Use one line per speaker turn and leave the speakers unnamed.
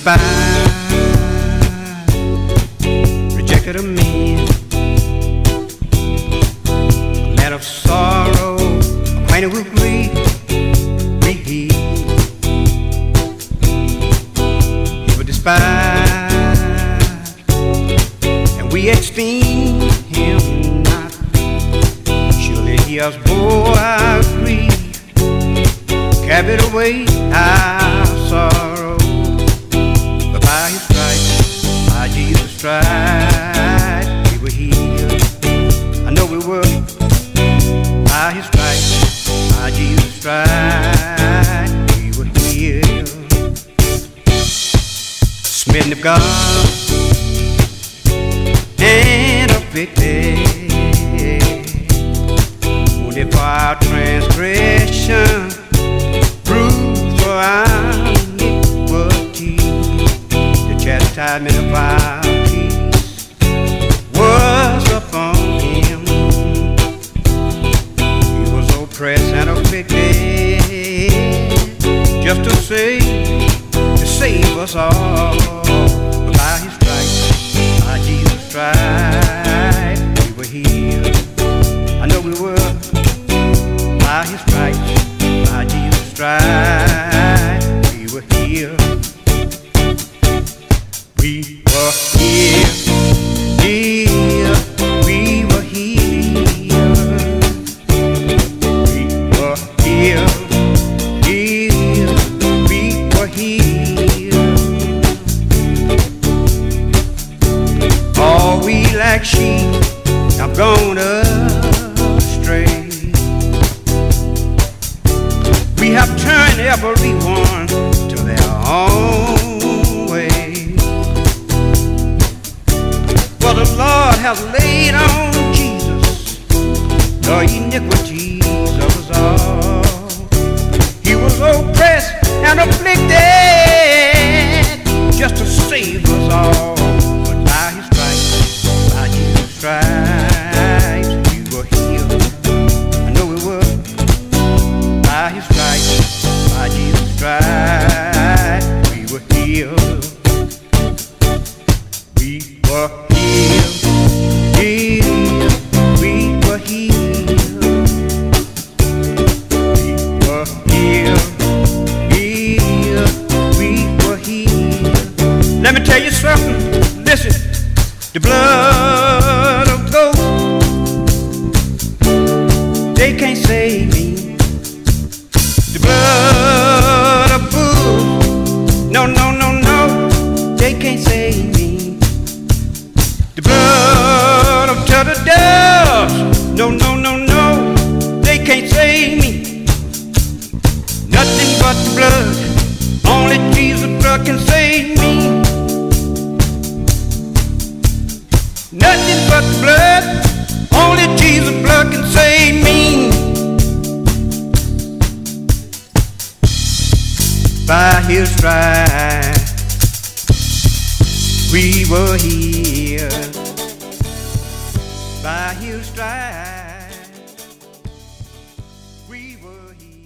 despised, rejected of men, a man of sorrow, acquainted with grief, he was despised, and we esteem him not. Surely he has bore our grief, carried away our sorrow. But by his stripes, by Jesus' stripes, we were healed. I know we were. By his stripes, by Jesus' stripes, we were healed. Smitten of God and afflicted, wounded for our transgression, bruised for our iniquity. The chastisement of our peace was upon him. He was oppressed and afflicted, just to save us all. But by his stripes, by Jesus' stripes, we were healed. I know we were. By his stripes, by Jesus' stripes, we were healed. We were healed, healed, we were healed. We were healed, healed, we were healed. All we like sheep have gone astray. We have turned everyone to their own way. For the Lord has laid on Jesus the iniquities of us all. He was oppressed and afflicted just to save us all. But by his stripes, by Jesus' stripes, we were healed. I know we were. By his stripes, by Jesus' stripes, we were healed. We were healed, healed, we were healed. We were healed, healed, we were healed. Let me tell you something, listen. The blood of goats, they can't save me. The blood of bulls, no, no, no, no, they can't save me. The blood of turtle doves, no, no, no, no, they can't save me. Nothing but the blood, only Jesus' blood can save me. Nothing but the blood, only Jesus' blood can save me. By his stripes, we were healed. By his stripes, we were healed.